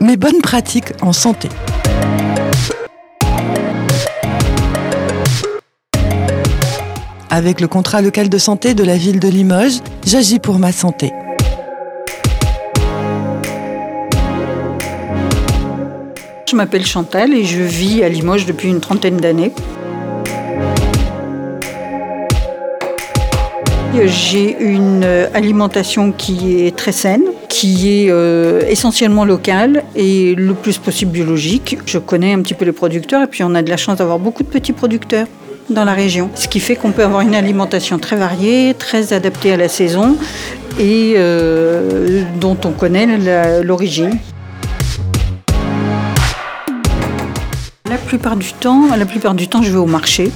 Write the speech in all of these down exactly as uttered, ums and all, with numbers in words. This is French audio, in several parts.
mes bonnes pratiques en santé. Avec le contrat local de santé de la ville de Limoges, j'agis pour ma santé. Je m'appelle Chantal et je vis à Limoges depuis une trentaine d'années. J'ai une alimentation qui est très saine, qui est euh, essentiellement locale et le plus possible biologique. Je connais un petit peu les producteurs et puis on a de la chance d'avoir beaucoup de petits producteurs dans la région. Ce qui fait qu'on peut avoir une alimentation très variée, très adaptée à la saison et euh, dont on connaît la, l'origine. La plupart du temps, la plupart du temps, je vais au marché.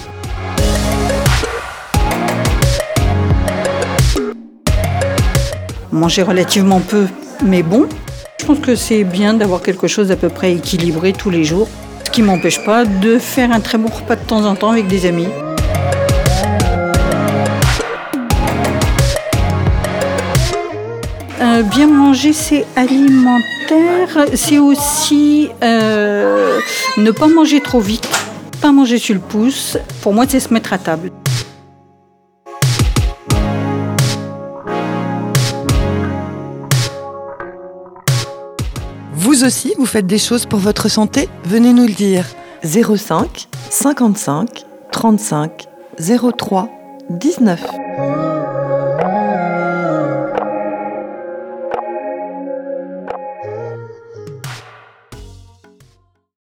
Manger relativement peu, mais bon. Je pense que c'est bien d'avoir quelque chose d'à peu près équilibré tous les jours. Ce qui ne m'empêche pas de faire un très bon repas de temps en temps avec des amis. Euh, bien manger, c'est alimentaire. C'est aussi euh, ne pas manger trop vite, pas manger sur le pouce. Pour moi, c'est se mettre à table. Vous aussi, vous faites des choses pour votre santé ? Venez nous le dire. zéro cinq cinquante-cinq trente-cinq zéro trois dix-neuf.